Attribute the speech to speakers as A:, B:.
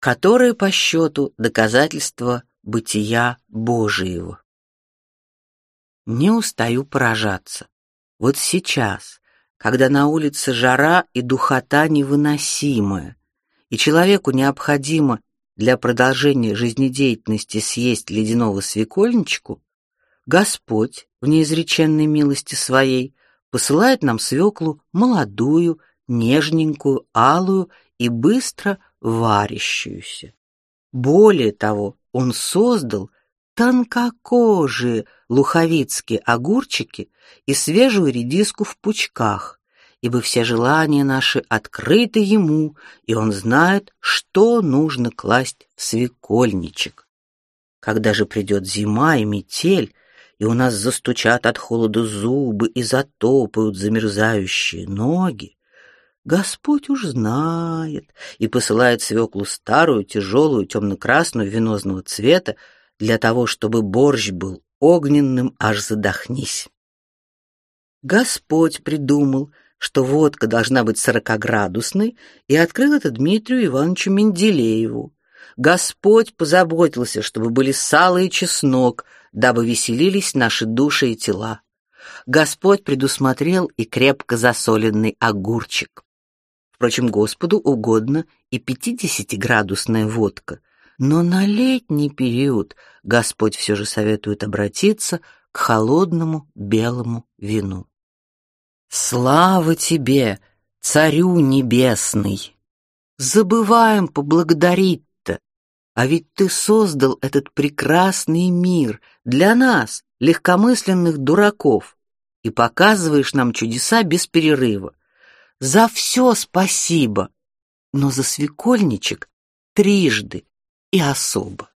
A: которые по счету доказательства бытия Божиего. Не устаю поражаться. Вот сейчас, когда на улице жара и духота невыносимая, и человеку необходимо для продолжения жизнедеятельности съесть ледяного свекольничку, Господь в неизреченной милости своей посылает нам свеклу молодую, нежненькую, алую и быстро варящуюся. Более того, Он создал тонкокожие луховицкие огурчики и свежую редиску в пучках, ибо все желания наши открыты Ему, и Он знает, что нужно класть в свекольничек. Когда же придет зима и метель, и у нас застучат от холода зубы и затопают замерзающие ноги, Господь уж знает и посылает свеклу старую, тяжелую, темно-красную, венозного цвета, для того, чтобы борщ был огненным, аж задохнись. Господь придумал, что водка должна быть 40-градусной, и открыл это Дмитрию Ивановичу Менделееву. Господь позаботился, чтобы были сало и чеснок, дабы веселились наши души и тела. Господь предусмотрел и крепко засоленный огурчик. Впрочем, Господу угодно и 50-градусная водка, но на летний период Господь все же советует обратиться к холодному белому вину. Слава тебе, Царю Небесный! Забываем поблагодарить-то, а ведь ты создал этот прекрасный мир для нас, легкомысленных дураков, и показываешь нам чудеса без перерыва. За все спасибо, но за свекольничек трижды и особо.